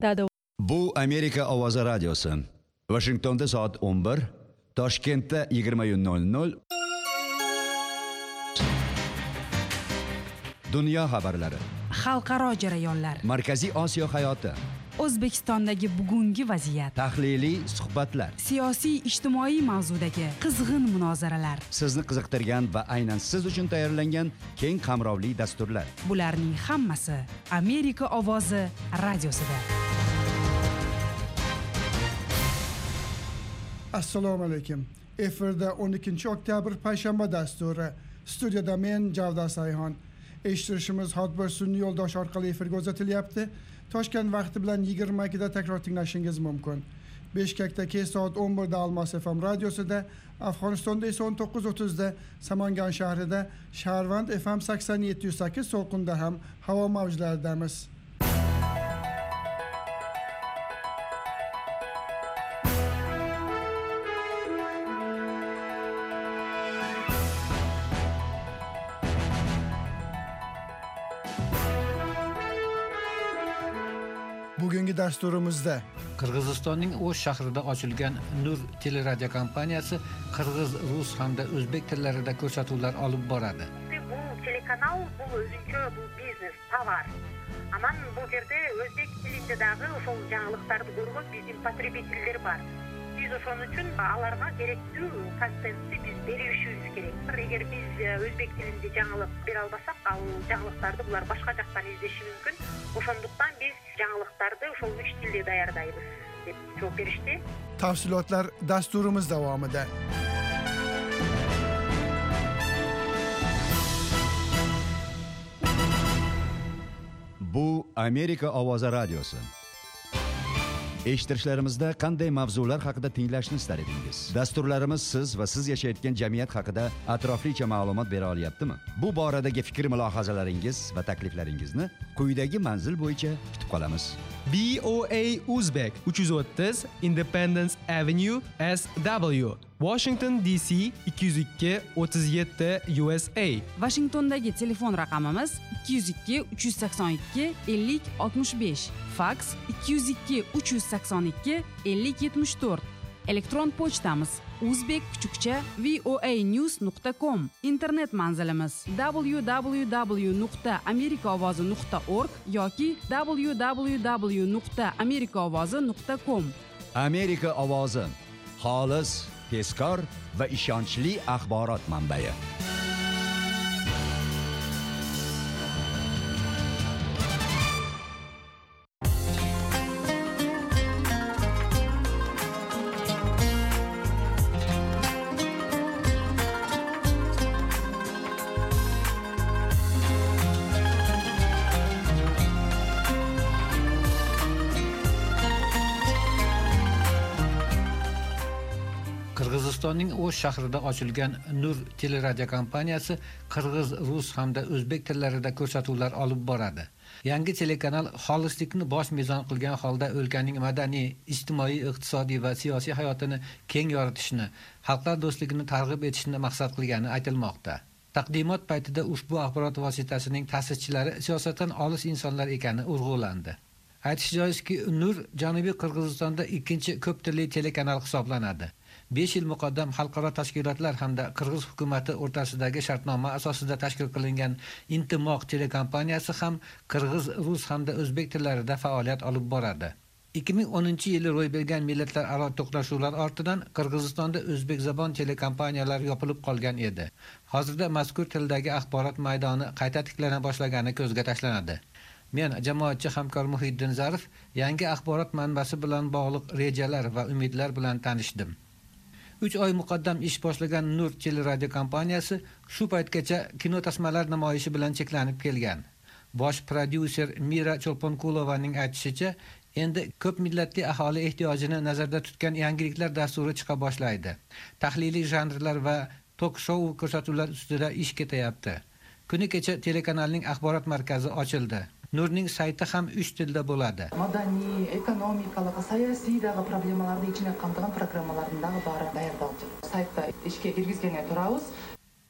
Dada. Bu Amerika Ovozi radiosi. Washingtonda soat 11, Toshkentda 20:00. Dunyo xabarlari. Xalqaro jarayonlar. Markaziy Osiyo hayoti. O'zbekistondagi bugungi vaziyat. Tahliliy suhbatlar. Siyosiy, ijtimoiy mavzudagi qizg'in munozaralar. Sizni qiziqtirgan va aynan siz uchun tayyorlangan keng qamrovli dasturlar. Bularning hammasi Amerika Ovozi radiosida. Assalomu alaykum. Efirda 12 oktyabr payshanba dasturi. Studiyada men Javdar Sayhon. Eshittirishimiz Hotbir sun'iy yo'ldosh orqali efirga uzatilyapti. Toshkent vaqti bilan 22 da takror tinglashingiz mumkin. Bishkekda kech soat 11 da Almos FM radiosida, Afg'onistonda esa 19:30 da Samangan shahrida, Sharvand FM 87.8 so'qinda ham havo mavjlaridamiz. Bugungi dasturimizda Qirg'izistonning O'sh shahrida ochilgan Nur teleradio kompaniyasi qirg'iz-rus hamda o'zbek tillarida ko'rsatuvlar olib boradi. Bu telekanal bu o'zincha bu biznes, tovar. Aman bu yerda o'zbek tilidagi o'sha жаңылыктарды көргөн биздин потребительдер бар. Biz o'shaning uchun alarga kerakli kontentni biz berishimiz kerak. Eğer biz o'zbek tilinde жаңылык bera albasak, al жаңылыктарды bular boshqa жактан izleşi mümkün. Oşonduktan biz жаңылыктарды ошол 3 tilde dayardayбыз deb жооп berишти. Tafsilotlar dasturimiz davomida. Bu Amerika Ovozi radiosi. Eshittirishlarimizda qanday mavzular haqida tinglashni istar edingiz? Dasturlarimiz siz va siz yashayotgan jamiyat haqida atroflicha ma'lumot bera olyaptimi? Bu boradagi fikr-mulohazalaringiz va takliflaringizni quyidagi manzil bo'yicha kutib qolamiz. BOA Uzbek 330 Independence Avenue SW, Washington DC 202-37 USA. Washingtondagi telefon raqamimiz 202-382-50-65, fax 202-382-50-74. Elektron pochtamiz uzbek_voanews.com. Internet manzilimiz www.amerikaovozi.org yoki www.amerikaovozi.com. Amerika Ovozi. Xolis, tezkor va ishonchli axborot manbai. Qirg'izistonning O'sh shahrida ochilgan Nur teleradio kompaniyasi qirg'iz, rus hamda o'zbek tillarida ko'rsatuvlar olib boradi. Yangi telekanal xolislikni bosh mezon qilgan holda o'lkaning madaniy, ijtimoiy, iqtisodiy va siyosiy hayotini keng yoritishni, xalqlar do'stligini targ'ib etishni maqsad qilgani aytilmoqda. Taqdimot paytida ushbu axborot vositasining ta'sischilari siyosatdan olis insonlar ekani urg'ulandi. Aytish joizki, Nur Janubiy Qirg'izistonda ikkinchi ko'p tilli telekanal hisoblanadi. 5 yil muqaddam xalqaro tashkilotlar hamda Qirg'iz hukumati o'rtasidagi shartnoma asosida tashkil qilingan Intimoq telekompaniyasi ham qirg'iz, rus hamda o'zbek tillarida faoliyat olib boradi. 2010-yili ro'y bergan millatlararo to'qnashuvlar ortidan Qirg'izistonda o'zbek zabon telekompaniyalar yopilib qolgan edi. Hozirda mazkur tildagi axborot maydoni qayta tiklana boshlagani ko'zga tashlanadi. Men jamoatchi hamkor Muhiddin Zarif yangi axborot manbasi bilan bog'liq rejalar va umidlar bilan tanishdim. 3 oy muqaddam ish boshlagan Nur teleradio kompaniyasi shu paytgacha kino tasmalar namoyishi bilan cheklanib kelgan. Bosh prodyuser Mira Cholponkulovaning aytishicha, endi ko'p millatli aholi ehtiyojini nazarda tutgan yangiliklar dasturi chiqa boshlaydi. Tahliliy janrlar va tok-shou ko'rsatuvlar ustida ish ketayapti. Kuni kecha telekanalning axborot markazi ochildi. Nurning sayti ham 3 tilda bo'ladi. Madaniy, ekonomikалық, саясийдагы проблемаларды ичине камтыган программалардын дагы баары даярдалып жатат. Сайтта ишке киргизгенден турабыз.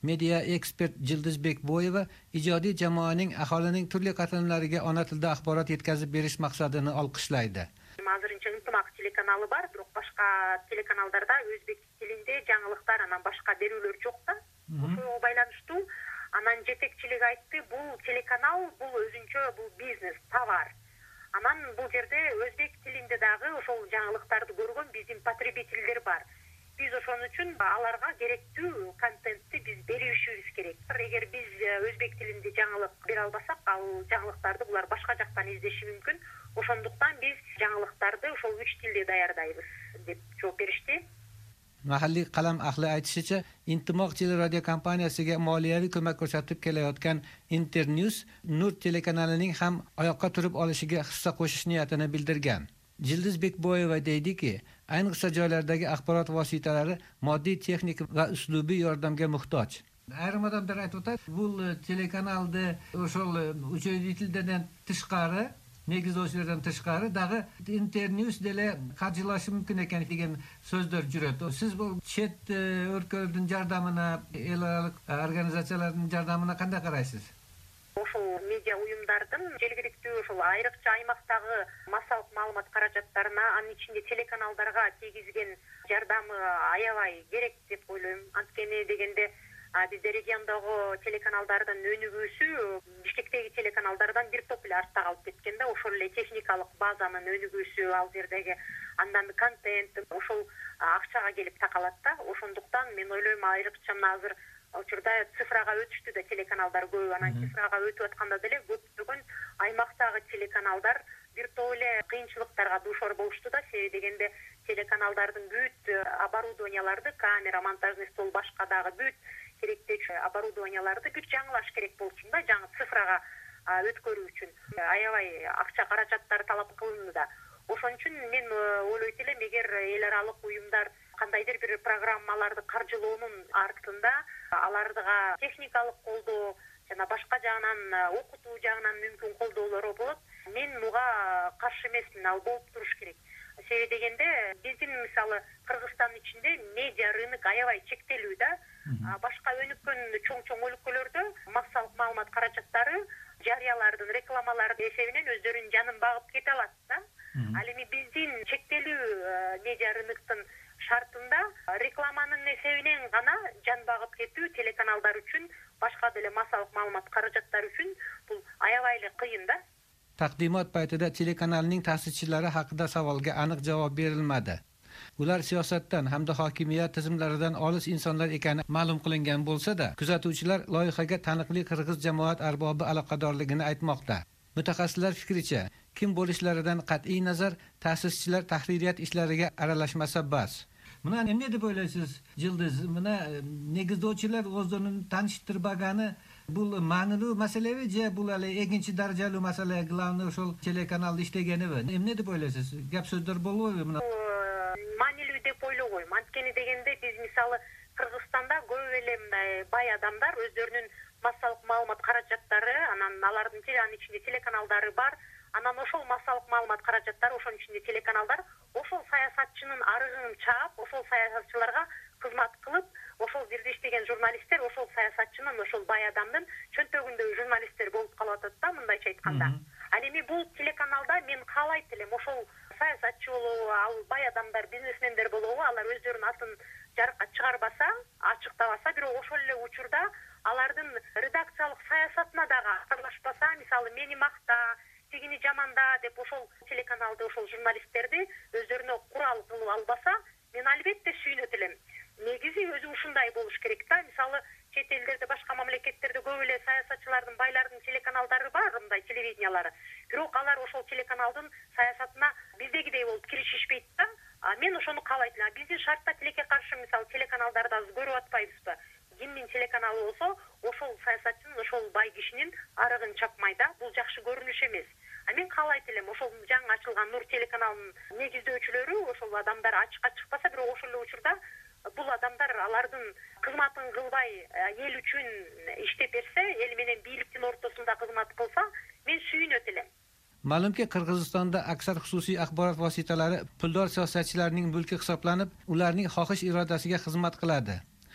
media ekspert Jildiz Bekboyeva ijodiy jamoaning aholining turli qatlamlariga ona tilida axborot yetkazib berish maqsadini olqishlaydi. Азырынча ынтымак телеканалы бар, бирок башка телеканалдарда өзбек тилинде жаңылыктар анан башка берүүлөр жок да. Ошого байланыштуу анан жетекчилиги айтты, бул телеканал бул өзүнчө бул бизнес, товар. Анан бул жерде өзбек тилинде дагы ошол жаңылыктарды көргөн биздин потребительдер бар. Биз ошон үчүн аларга керектүү контентти биз беришибиз керек. Эгер биз өзбек тилинде жаңылык бере албасак, ал жаңылыктарды булар башка жактан издеши мүмкүн. Ошондуктан биз жаңылыктарды ошол 3 тилде даярдайбыз деп жооп беришти. Mahalliy qalam ahli aytishicha, Intimoq teleradio kompaniyasiga moliyaviy ko'mak ko'rsatib kelayotgan Internews Nur telekanalining ham oyoqqa turib olishiga hissa qo'shish niyatini bildirgan. Jildiz Bekboyeva deydiki, ayniqsa joylardagi axborot vositalari moddiy, texnik va uslubiy yordamga muhtoj. Ayrim odamlar aytib o'tadi, bu telekanalda o'shol uchayditildan tashqari negizlovchilardan tashqari dag'i Internews dele qarjilashi mumkin ekan degan so'zlar juradi. Siz bu chet o'rklarning yordamini, el organizatsiyalarning yordamini qanday qaraysiz? Ошол медиа уюмдардын жергиликтүү ошол айрыкча аймактагы массалык маалымат каражаттарына, анын ичинде телеканалдарга тийгизген жардамы аябай керек деп ойлойм. Анткени дегенде бизде региондогу телеканалдардын өнүгүүсү Бишкектеги телеканалдардан бир топ эле артта калып кеткен да. Ошол эле техникалык базанын өнүгүүсү, ал жердеги андан контент ошол акчага келип такалат да. Ошондуктан мен ойлойм айрыкча азыр учурда цифрага өтүштү да телеканалдар көп. Анан цифрага өтүп атканда деле көптөгөн аймактагы телеканалдар бир топ эле кыйынчылыктарга дуушар болушту да. Себеби дегенде телеканалдардын бүт оборудованияларды, камера, монтажный стол, башка дагы бүт керектүү оборудованияларды бүт жаңылаш керек болчу да, жаңы цифрага өткөрүү үчүн аябай акча каражаттар талап кылынды да. Ошон үчүн мен ойлойт элем, эгер эл аралык уюмдар кандайдыр бир программаларды каржылоонун артында аларга техникалык колдоо жана башка жагынан окутуу жагынан мүмкүн колдоолору болот. Мен муга каршы эмесмин, ал болуп туруш керек. Себеби дегенде биздин мисалы Кыргызстандын ичинде медиа рынок аябай чектелүү да. Башка өнүккөн чоң өлкөлөрдө массалык маалымат каражаттары жарыялардын, рекламалардын эсебинен өздөрүнүн жанын багып кете алат да. Ал эми биздин чектелүү медиа рыноктун шартында рекламанын эсебинен гана жан багып кетүү телеканалдар үчүн, башка деле массалык маалымат каражаттары үчүн бул аябай эле кыйын да. Taqdimot paytida telekanalning ta'sischilari haqida savolga aniq javob berilmadi. Ular siyosatdan hamda hokimiyat tizimlaridan olis insonlar ekani ma'lum qilingan bo'lsa-da, kuzatuvchilar loyihaga taniqli qirg'iz jamoat arbobi aloqadorligini aytmoqda. Mutaxassislar fikricha, kim bo'lishlaridan qat'iy nazar ta'sischilar tahririyat ishlariga aralashmasa bas. Buna nima deb o'ylaysiz, Jildiz? Buna negizlovchilar o'zlarini tanishtirmagani bu ma'nili masalavi je bu hali ikkinchi darajali masala, главный o'sha telekanalda ishlaganibi. Nima deb o'ylaysiz? Gap so'zlar bo'lmaydi buni. Ma'nilүү деп ойлобойм. Анткени дегенде биз мисалы Кыргызстанда көп эле бай адамдар өздөрүнүн массалык маалымат каражаттары, анан алардын анын ичинде телеканалдары бар. Анан ошол массалык маалымат каражаттары, ошонун ичинде телеканалдар ошол саясатчынын арыгын чаап, ошол саясатчыларга кызмат кылып, ошол жерде иштеген журналисттер ошол саясатчынын, ошол бай адамдын чөнтөгүндөгү журналисттер болуп калып атат да, мындайча айтканда. Ал эми бул телеканалда мен каалайт элем ошол саясатчы болобу, ал бай адамдар, бизнесмендер болобу, алар өздөрүнүн атын жарыкка чыгарбаса, ачыктабаса, бирок ошол эле учурда алардын редакциялык саясатына дагы аралашпаса, мисалы мени макта, тигини жаманда деп ошол телеканалды, ошол журналисттерди өздөрүнө курал кылып албаса, мен албетте сүйүнөт элем. Негизи өзү ушундай болуш керек да. Мисалы чет элдерде, башка мамлекеттерде көп эле саясатчылардын, байлардын телеканалдары бар, мындай телевидениялары. Бирок алар ошол телеканалдын саясатына биздегидей болуп киришишпейт да. Мен ошону каалайт элем. Биздин шартта тилекке каршы мисалы телеканалдарды аз көрүп атпайбызбы? Кимдин телеканалы болсо, ошол саясатчынын, ошол бай кишинин арыгын чапмай да. Бул жакшы көрүнүш эмес. Мен каалайт элем, ошол жаңы ачылган Нур телеканалынын негиздөөчүлөрү, ошол адамдар ачыкка чыкпаса, бирок ошол эле учурда бул адамдар алардын кызматын кылбай эл үчүн иштеп берсе, эл менен бийликтин ортосунда кызмат кылса, мен сүйүнөт элем. Ma'lumki Qirg'izistonda aksar xususiy axborot vositalari puldor siyosatchilarning mulki hisoblanib, ularning xohish irodasiga xizmat qiladi.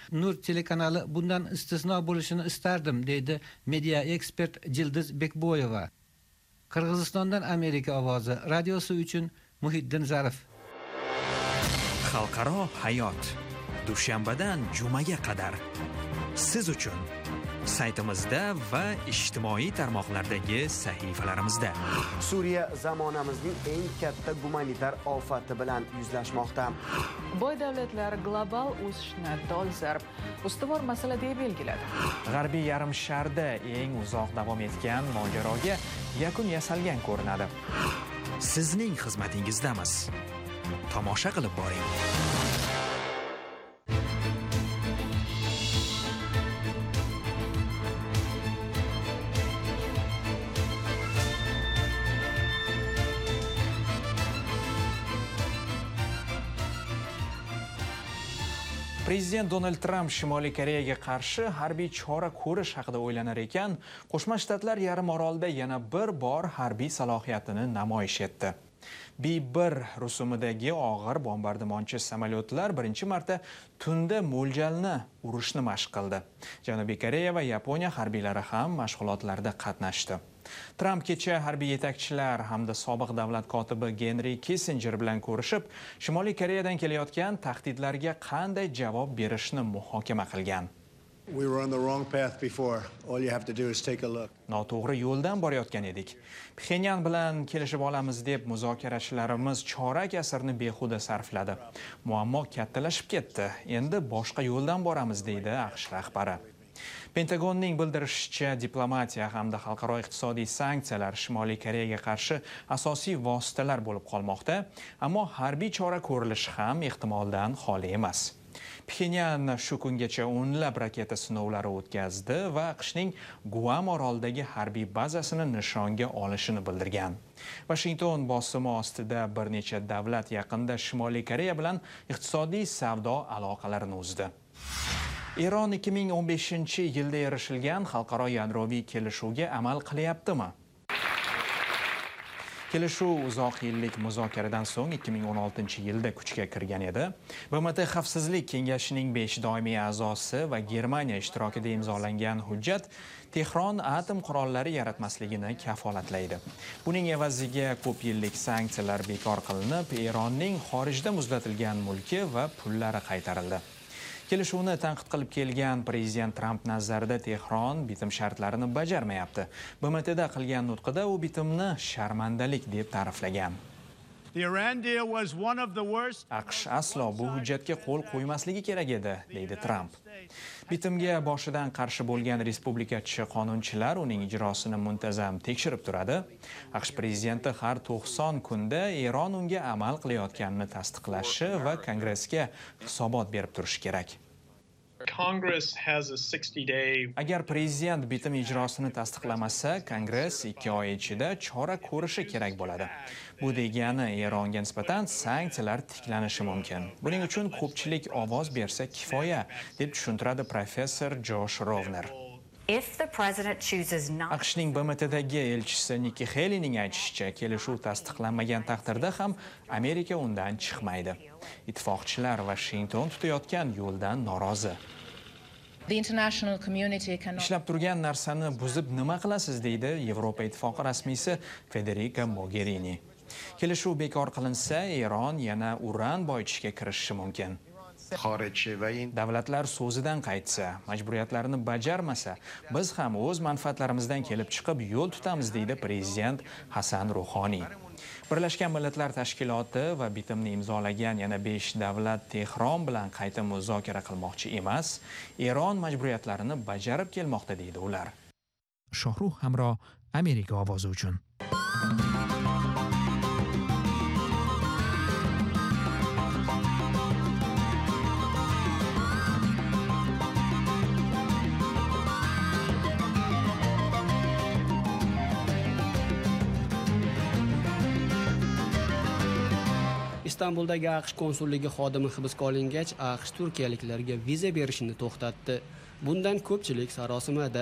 Nur telekanali bundan istisno bo'lishini istardim, deydi media ekspert Jildiz Bekboyeva. Qirg'izistondan Amerika ovozi radiosi uchun Muhiddin Zarif. Xalqaro hayot dushanbadan jumaga qadar siz uchun saytimizda va ijtimoiy tarmoqlardagi sahifalarimizda. Suriya zamonamizning eng katta gumanitar ofati bilan yuzlashmoqda. Boy davlatlar global o'sishni dolzarb ustuvor masala deb belgiladi. G'arbiy yarim sharda eng uzoq davom etgan mojaroga yakun yasalgan ko'rinadi. Sizning xizmatingizdamiz. Tomosha qilib boring. Prezident Donald Trump Shimoliy Koreyaga qarshi harbiy chora ko'rish haqida o'ylanar ekan, Qo'shma Shtatlar yarim orolida yana bir bor harbiy salohiyatini namoyish etdi. B-1 rusumidagi og'ir bombardimonchi samolyotlar birinchi marta tunda mo'ljalni urishni mashq qildi. Janubiy Koreya va Yaponiya harbiylari ham mashg'ulotlarda qatnashdi. Trump kecha harbiy yetakchilar hamda sobiq davlat kotibi Henry Kissinger bilan ko'rishib, Shimoliy Koreyadan kelayotgan tahdidlarga qanday javob berishni muhokama qilgan. Noto'g'ri yo'ldan borayotgan edik. Pxenyan bilan kelishib olamiz deb muzokarachilarimiz chorak asrni behuda sarfladi. Muammo kattalashib ketdi. Endi boshqa yo'ldan boramiz, deydi AQSh rahbari. Pentagonning bildirishicha, diplomatiya hamda xalqaro iqtisodiy sanksiyalar Shimoliy Koreyaga qarshi asosiy vositalar bo'lib qolmoqda, ammo harbiy chora ko'rilishi ham ehtimoldan xoli emas. Pxenyan shu kungacha o'nlab raketa sinovlari o'tkazdi va AQShning Guam orolidagi harbiy bazasini nishonga olishini bildirgan. Washington bosimi ostida bir necha davlat yaqinda Shimoliy Koreya bilan iqtisodiy savdo aloqalarini uzdi. Eron 2015-yilda erishilgan xalqaro yadroviy kelishuvga amal qilyaptimi? Kelishuv uzoq yillik muzokaradan so'ng 2016-yilda kuchga kirgan edi. BMT Xavfsizlik kengashining 5 doimiy a'zosi va Germaniya ishtirokida imzolangan hujjat Tehron atom qurollari yaratmasligini kafolatlaydi. Buning evaziga ko'p yillik sanksiyalar bekor qilinib, Eronning xorijda muzlatilgan mulki va pullari qaytarildi. Kelishuvni tanqid qilib kelgan prezident Trump nazarida Tehron bitim shartlarini bajarmayapti. BMTda qilgan nutqida u bitimni sharmandalik deb ta'riflagan. AQSh aslo bu hujjatga qo'l qo'ymasligi kerak edi, deydi Trump. Bitimga boshidan qarshi bo'lgan respublikachi qonunchilar uning ijrosini muntazam tekshirib turadi. AQSh prezidenti har 90 kunda Eron unga amal qilayotganini tasdiqlashi va Kongressga hisobot berib turishi kerak. Agar prezident bitim ijrosini tasdiqlamasa, Kongress 2 oy ichida chora ko'rishi kerak bo'ladi. Bu degani Eronga nisbatan sanksiyalar tiklanishi mumkin. Buning uchun ko'pchilik ovoz bersa kifoya, deb tushuntiradi professor Josh Rovner. AQShning BMTdagi elchisi Nikki Haley'ning aytishicha, kelishuv tasdiqlanmagan taqdirda ham Amerika undan chiqmaydi. Ittifoqchilar Washington tutayotgan yo'ldan norozi. Ishlab turgan narsani buzib nima qilasiz, deydi Yevropa Ittifoqi rasmiysi Federica Mogherini. Kelishuv bekor qilinsa, Eron yana uran boyitishga kirishishi mumkin. Davlatlar so'zidan qaytsa, majburiyatlarini bajarmasa, biz ham o'z manfaatlarimizdan kelib chiqib yo'l tutamiz, deydi prezident Hasan Ruhoniy. Birlashgan Millatlar Tashkiloti va bitimni imzolagan yana 5 davlat Tehron bilan qayta muzokara qilmoqchi emas, Eron majburiyatlarini bajarib kelmoqda, deydi ular. Shohruh Hamro, Amerika ovozi uchun. Istanbuldagi AQSh konsulligi xodimi hibsga olingach, AQSh turkiyaliklarga viza berishni to'xtatdi. Bundan ko'pchilik sarosimada.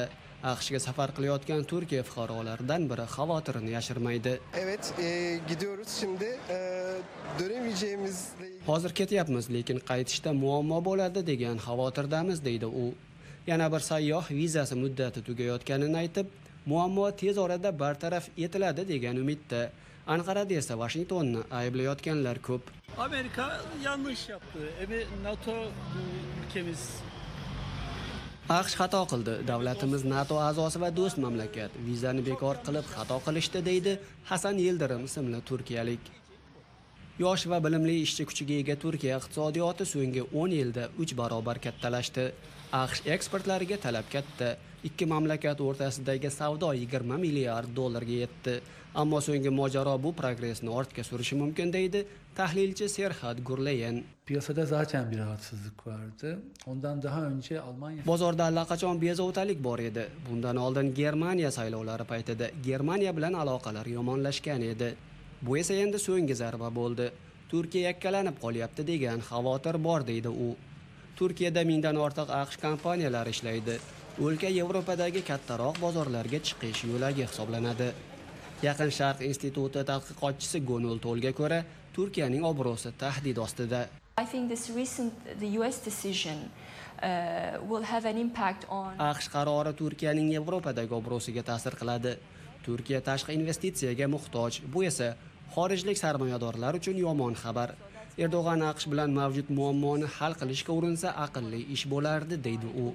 AQShga safar qilayotgan Turkiya fuqarolaridan biri xavotirini yashirmaydi. Evet, gidiyoruz şimdi. Dönemeyeceğimizle ilgili. Hozir ketyapmiz, lekin qaytishda muammo bo'ladi degan xavotirdamiz, deydi u. Yana bir sayyoh vizasi muddati tugayotganini aytib, muammo tez orada bartaraf etiladi degan umidda. Anqarada esa Washingtonni ayblayotganlar ko'p. Amerika yanlış yaptı. NATO ülkemiz. AQSh xato qildi. Davlatimiz NATO a'zosi va do'st mamlakat. Vizani bekor qilib xato qilishdi, deydi Hasan Yildirim ismli turkiyalik. Yosh va bilimli ishchi kuchiga ega Turkiya iqtisodiyoti so'nggi 10 yilda 3 barobar kattalashdi. AQSh eksportlariga talab katta. Ikki mamlakat o'rtasidagi savdo 20 milliard dollarga yetdi. Ammo so'nggi mojaro bu progressni ortga surishi mumkin, deydi tahlilchi Serhat Gurlayan. Piyasada zaten bir rahatsızlık vardı. Ondan daha önce Almanya... Bozorda allaqachon bezovtalik bor edi. Bundan oldin Germaniya saylovlari paytida Germaniya bilan aloqalar yomonlashgan edi. Bu esa endi so'nggi zarba bo'ldi. Turkiya yakkalanib qolyapti degan xavotir bor, deydi u. Turkiyada mingdan ortiq AQSh kompaniyalari ishlaydi. O'lka Yevropadagi kattaroq bozorlarga chiqish yo'lagi hisoblanadi. Yaqin Sharq instituti tadqiqotchisi Gonul Tolga ko'ra, Turkiyaning obro'si tahdid ostida. I think the US decision will have an impact on AQSh qarori Turkiyaning Yevropadagi obro'siga ta'sir qiladi. Turkiya tashqi investitsiyaga muhtoj. Bu esa xorijlik sarmoyadorlar uchun yomon xabar. Erdo'g'an AQSh bilan mavjud muammoni hal qilishga urinsa aqlli ish bo'lardi, deydi u.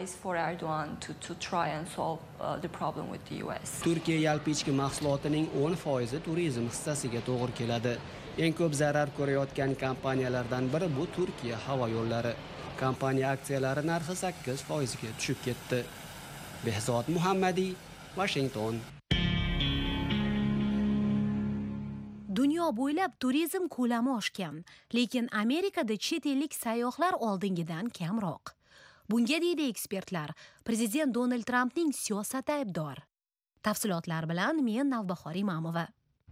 Turkiya yalpi ichki mahsulotining 10% turizm hissasiga to'g'ri keladi. Eng ko'p zarar ko'rayotgan kompaniyalardan biri bu Turkiya havo yo'llari. Kompaniya aksiyalari narxi 8% ga tushib ketdi. Behzod Muhammadiy, Washington. Dunyo bo'ylab turizm ko'lami oshgan, lekin Amerikada chet ellik sayyohlar oldingidan kamroq. Bunga deydi ekspertlar, prezident Donald Trampning siyosati aybdor. Tafsilotlar bilan men Navbahor Imamova.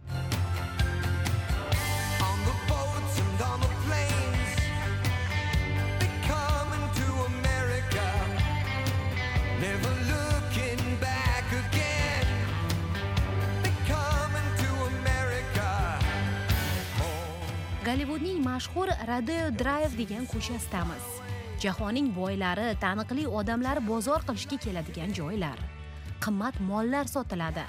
Gollivudning mashhur Rodeo Drive degan ko'chasidamiz. Jahonning boylari, taniqli odamlari bozor qilishga keladigan joylar. Qimmat mollar sotiladi.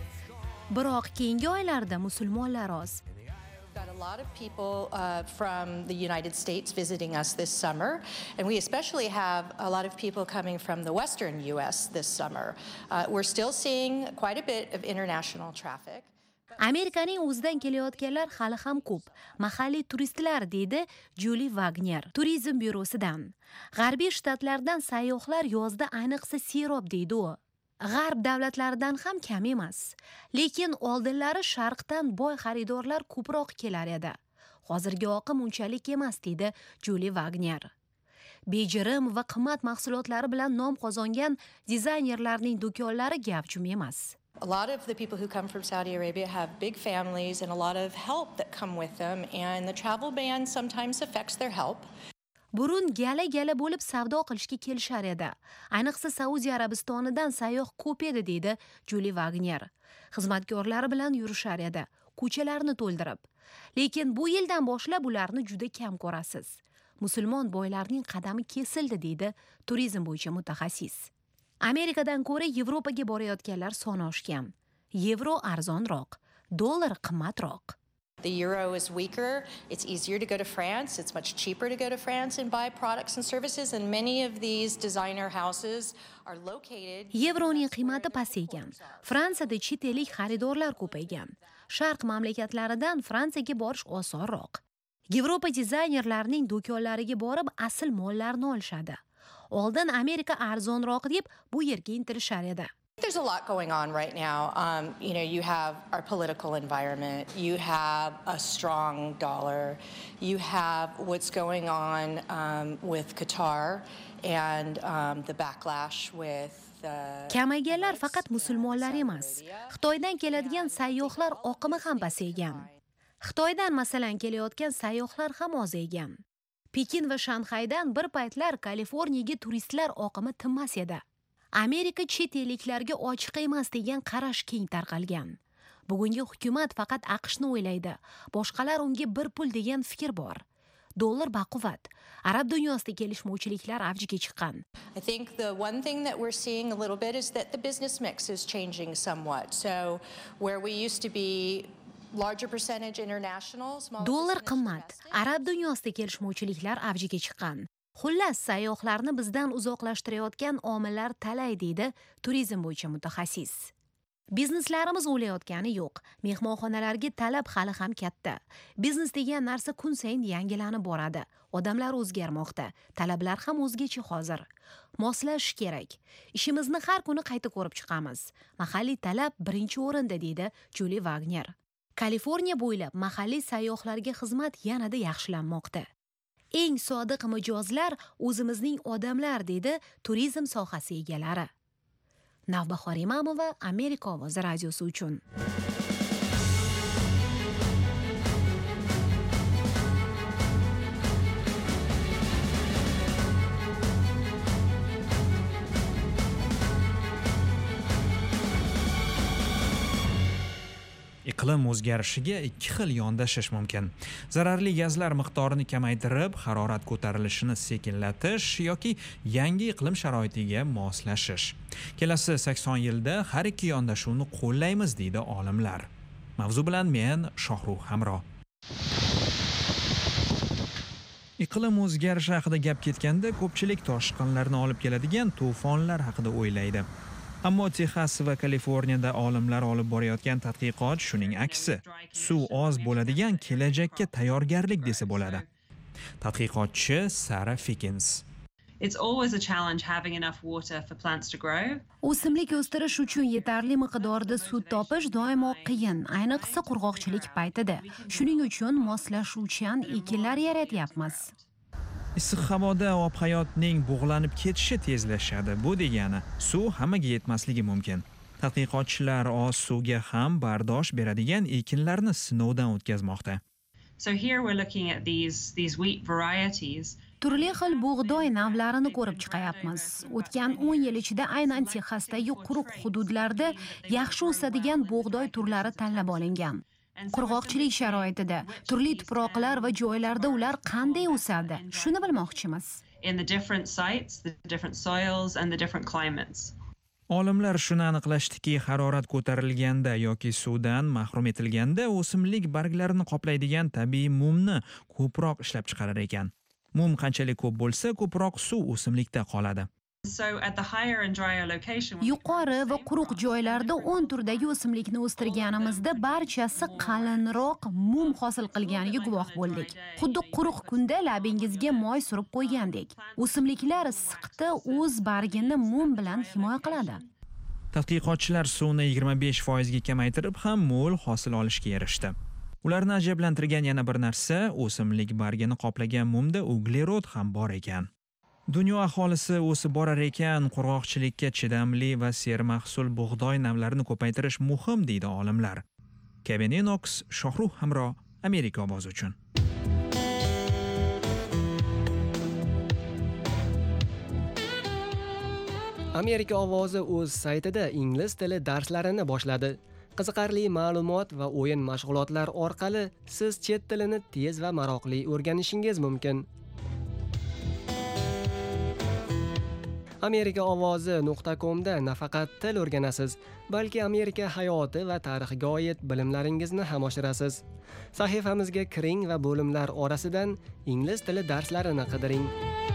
Biroq keyingi oylarda musulmonlar oz. Got a lot of people from the United States visiting us this summer, and we especially have a lot of people coming from the western US this summer. We're still seeing quite a bit of international traffic. Amerikaning o'zidan kelayotganlar hali ham ko'p. Mahalliy turistlar, deydi Julie Wagner, turizm byurosidan. G'arbiy shtatlardan sayyohlar yozda ayniqsa serob, deydi u. G'arb davlatlaridan ham kam emas. Lekin oldinlari sharqdan boy xaridorlar ko'proq kelar edi. Hozirgi oqim unchalik emas, deydi Julie Wagner. Bejirim va qimmat mahsulotlari bilan nom qozongan dizaynerlarning do'konlari gavjum emas. A lot of the people who come from Saudi Arabia have big families and a lot of help that come with them, and the travel ban sometimes affects their help. Burun gala-gala bo'lib savdo qilishga kelishar edi. Ayniqsa Saudiya Arabistonidan sayyoh ko'p edi, deydi Julie Wagner. Xizmatkorlari bilan yurishar edi, ko'chalarni to'ldirib. Lekin bu yildan boshlab ularni juda kam ko'rasiz. Musulmon boylarning qadami kesildi, deydi turizm bo'yicha mutaxassis. Amerikadan ko'ra Yevropaga borayotganlar soni oshgan. Yevro arzonroq, dollar qimmatroq. The euro is weaker. It's easier to go to France. It's much cheaper to go to France and buy products and services, and many of these designer houses are located. Yevroning qiymati pasaygan. Fransiyada chet ellik xaridorlar ko'paygan. Sharq mamlakatlaridan Fransiyaga borish osonroq. Yevropa dizaynerlarining do'konlariga borib asl mollarni olishadi. Oldin Amerika arzonroq deb bu yerga intilishar edi. There's a lot going on right now. You have our political environment, you have a strong dollar, you have what's going on with Qatar and the backlash with Kamayganlar faqat musulmonlar emas. Xitoydan keladigan sayyohlar oqimi ham pasaygan. Xitoydan masalan kelayotgan sayyohlar ham ozaygan. Pekin va Shanxaydan bir paytlar Kaliforniyaga turistlar oqimi tinmas edi. Amerika chet elliklarga ochiq emas degan qarash keng tarqalgan. Bugungi hukumat faqat AQShni o'ylaydi. Boshqalar unga bir pul degan fikr bor. Dollar baquvvat. Arab dunyosida kelishmovchiliklar avjiga chiqqan. I think the one thing that we're seeing a little bit is that the business mix is changing somewhat. So where we used to be larger percentage international, smaller Dollar qimmat. Arab dunyosida kelishmovchiliklar avjiga chiqqan. Xullas, sayyohlarni bizdan uzoqlashtirayotgan omillar talay deydi turizm bo'yicha mutaxassis. Bizneslarimiz o'layotgani yo'q. Mehmonxonalarga talab hali ham katta. Biznes degan narsa kun sayin yangilanib boradi. Odamlar o'zgarmoqda. Talablar ham o'zgacha hozir. Moslashish kerak. Ishimizni har kuni qayta ko'rib chiqamiz. Mahalliy talab birinchi o'rinda deydi Julie Wagner. Kaliforniya bo'ylab mahalliy sayyohlarga xizmat yanada yaxshilanmoqda. Eng sodiq mijozlar o'zimizning odamlar deydi turizm sohasi egalari. Navbahor Imamova, Amerika ovozi radiosi uchun. Iqlim o'zgarishiga ikki xil yondashish mumkin. Zararli gazlar miqdorini kamaytirib, harorat ko'tarilishini sekinlatish yoki yangi iqlim sharoitiga moslashish. Kelasi 80 yilda har ikki yondashuvni qo'llaymiz deydi olimlar. Mavzu bilan men Shohruh Hamro. Iqlim o'zgarishi haqida gap ketganda ko'pchilik toshqinlarni olib keladigan to'fonlar haqida o'ylaydi. Ammo Texas va Kaliforniyada olimlar olib borayotgan tadqiqot shuning aksi. Suv oz bo'ladigan kelajakka tayyorgarlik desa bo'ladi. Tadqiqotchi Sarah Fickens. It's always a challenge having enough water for plants to grow. O'simlik o'stirish uchun yetarli miqdorda suv topish doimo qiyin, ayniqsa qurg'oqchilik paytida. Shuning uchun moslashuvchan ekinlar yaratyapmiz. Issiq havoda ob-hayotning bug'lanib ketishi tezlashadi. Bu degani suv hammaga yetmasligi mumkin. Tadqiqotchilar oz suvga ham bardosh beradigan ekinlarni sinovdan o'tkazmoqda. So here we're looking at these wheat varieties. Turli xil bug'doy navlarini ko'rib chiqayapmiz. O'tgan 10 yil ichida aynan Texasdagi quruq hududlarda yaxshi o'sadigan bug'doy turlari tanlab olingan. Qurg'oqchilik sharoitida turli tuproqlar va joylarda ular qanday o'sadi? Shuni bilmoqchimiz. In the different sites, the different soils and the different climates. Olimlar shuni aniqlashdiki, harorat ko'tarilganda yoki suvdan mahrum etilganda o'simlik barglarini qoplaydigan tabiiy mumni ko'proq ishlab chiqarar ekan. Mum qanchalik ko'p bo'lsa, ko'proq suv o'simlikda qoladi. So at the higher and drier location, Yuqori va quruq joylarda 10 turdagi o'simlikni o'stirganimizda barchasi qalinroq mum hosil qilganiga guvoh bo'ldik. Xuddi quruq kunda labingizga moy surib qo'ygandek. O'simliklar issiqda o'z bargini mum bilan himoya qiladi. Tadqiqotchilar suvni 25% ga kamaytirib ham mo'l hosil olishga erishdi. Ularni ajablantirgan yana bir narsa, o'simlik bargini qoplagan mumda uglerod ham bor ekan. Dunyo aholisi o'sib borar ekan, qurg'oqchilikka chidamli va sermahsul bug'doy navlarini ko'paytirish muhim deydi olimlar. Kevin Enox, Shohruh Hamro, Amerika ovozi uchun. Amerika ovozi o'z saytida ingliz tili darslarini boshladi. Qiziqarli ma'lumot va o'yin mashg'ulotlar orqali siz chet tilini tez va maroqli o'rganishingiz mumkin. amerikaovozi.com da nafaqat til o'rganasiz, balki Amerika hayoti va tarixiga oid bilimlaringizni ham oshirasiz. Sahifamizga kiring va bo'limlar orasidan ingliz tili darslarini qidiring.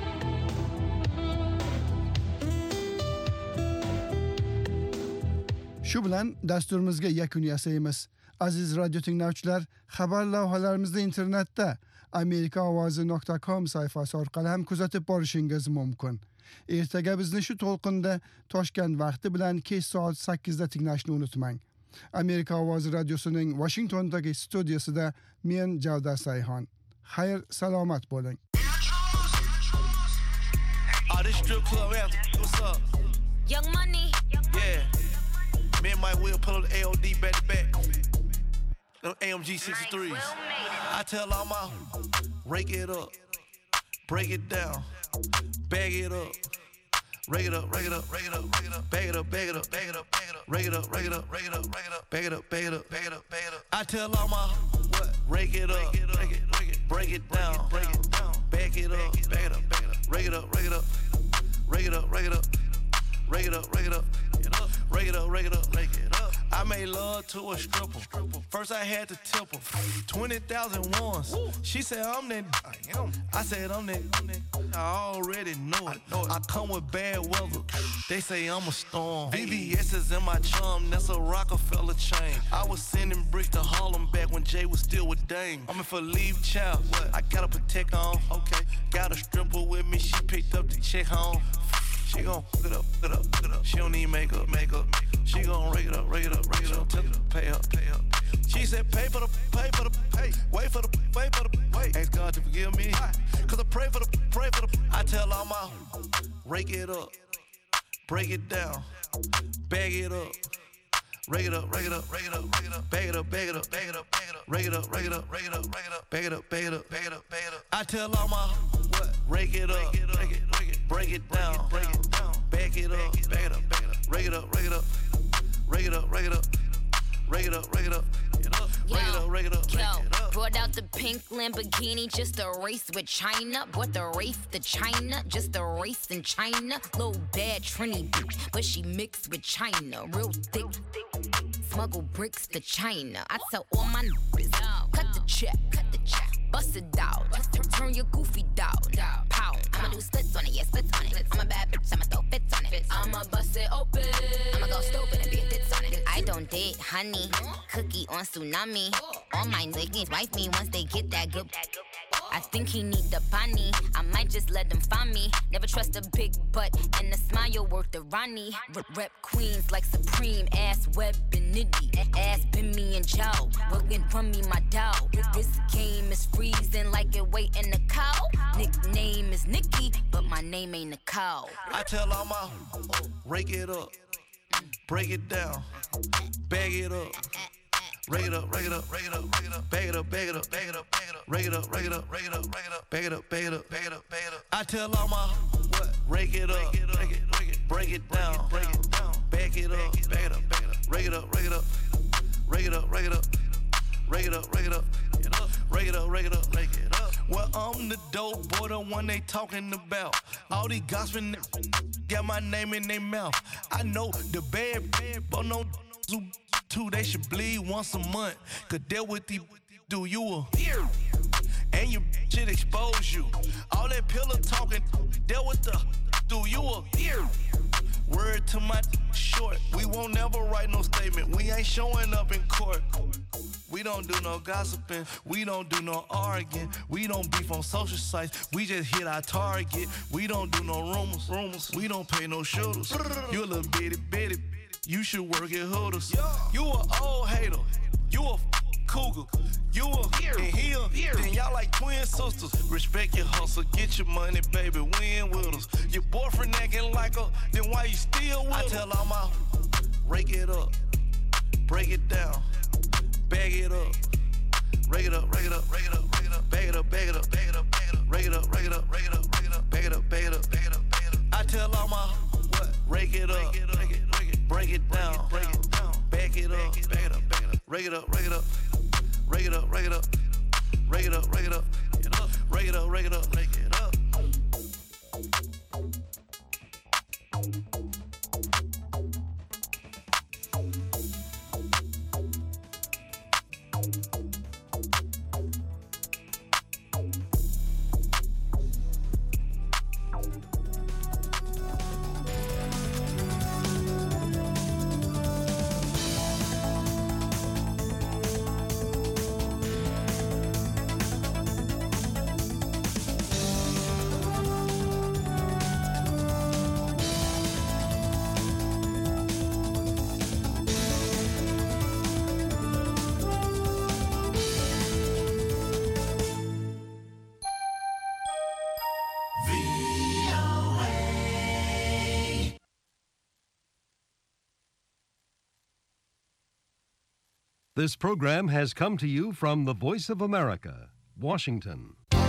Shu bilan dasturimizga yakun yasaymiz. Aziz radio tinglovchilar, xabar lavhalarimizni internetda amerikaovozi.com sayfasi orqali ham kuzatib borishingiz mumkin. Ertaga bizni shu to'lqinda Toshkent vaqti bilan kech soat 8 da tinglashni unutmang. Amerika ovozi radiosining Washingtondagi studiyasida men Javdar Sayhon. Xayr, salomat bo'ling. Young Money. Yeah. Me and Mike Will pull up the AOD back to back. Them AMG 63s. I tell all my rake it up, break it down, bag it up. Rake it up, rake it up, rake it up, rake it up, bag it up, bag it up, bag it up, bag it up, rake it up, rake it up, rake it up, rake it up, bag it up, bag it up, bag it up, bag it up. I tell all my what? Rake it up, rake it, break it down, break it down, back it up, bag it up, bag it up, rake it up, rake it up, rake it up, rake it up, rake it up, rake it up, rake it up, rake it up, rake it up. I made love to a stripper. First I had to tip her 20,000 once. She said I'm that. I said I'm that. I already know it. I come with bad weather. They say I'm a storm. VVS is in my chum. That's a Rockefeller chain. I was sending bricks to Harlem back when Jay was still with Dame. I'm in for leave child. I gotta protect on. Okay. Got a stripper with me. She picked up the check home. She gon' hook it up, hook it up, hook it up. She don't need makeup, makeup. She gon' rake it up, rake it up, rake it up. Tell her to pay up, pay up. She said pay for the, pay for the, pay. Wait for the, wait for the, wait. Ask God to forgive me. Cause I pray for the, pray for the. I tell all my, rake it up, break it down, bag it up. Rake it up, rake it up, rake it up, rake it up, bag it up, bag it up, bag it up, bag it up, rake it up, rake it up, rake it up, rake it up, bag it up, bag it up, bag it up, bag it up. I tell all my what? Rake it up, rake it, break it down, break it down, back it up, bag it up, bag it up, rake it up, rake it up, rake it up, rake it up, rake it up, rake it up. Rake it up, rake it up, rake it up. Brought out the pink Lamborghini just to race with China. Brought the Wraith to China just to race in China. Little bad Trini bitch, but she mixed with China. Real thick, smuggle bricks to China. I tell all my niggas, cut the check, bust it out. Turn your goofy down, pow. I'ma do splits on it, yeah, splits on it. I'm a bad bitch, I'ma throw fits on it. I'ma bust it open, I'ma go stupid and be a tits on it. I don't date honey, cookie on tsunami. All my niggas wife me once they get that good. I think he need the bunny. I might just let them find me. Never trust a big butt and a smile worth the Ronnie. Rep queens like Supreme, ass Web and Nitty. Ass been me and Joe, working from me my dog. This game is freezing like it waiting a cow. Nickname is Nikki, but my name ain't a cow. I tell all my rake it up, break it down, bag it up. Rake it up, rake it up, rake it up, rake it up, bag it up, bag it up, bag it up, bag it up, rake it up, rake it up, rake it up, rake it up, bag it up, bag it up, bag it up, bag it up. I tell all my what? Rake it up, rake it, break it down, break it down, bag it up, bag it up, bag it up, rake it up, rake it up, rake it up, rake it up, rake it up, rake it up, rake it up, rake it up, rake it up. Well, I'm the dope boy, the one they talking about. All these gossiping got my name in their mouth. I know the bad, but no too, they should bleed once a month. Cause deal with the do you a and you shit expose you. All that pillow talking, deal with the do you a word to my short. We won't never write no statement. We ain't showing up in court. We don't do no gossiping. We don't do no arguing. We don't beef on social sites. We just hit our target. We don't do no rumors. We don't pay no shooters. You a little bitty. You should work at Hooters. You a old hater. You a cougar. You a and here. Then y'all like twin sisters. Respect your hustle. Get your money, baby. Win with us. Your boyfriend acting like her. Then why you still with her? I tell all my rake it up, break it down, bag it up, rake it up, rake it up, rake it up, rake it up, bag it up, bag it up, bag it up, bag it up, rake it up, rake it up, rake it up, rake it up, bag it up, bag it up, bag it up, bag it up. I tell all my what? Rake it up, break it down, back it up, bag it up, bag it up, rake it up, rake it up, rake it up, rake it up, rake it up, rake it up, rake it up, rake it up, rake it up. This program has come to you from the Voice of America, Washington.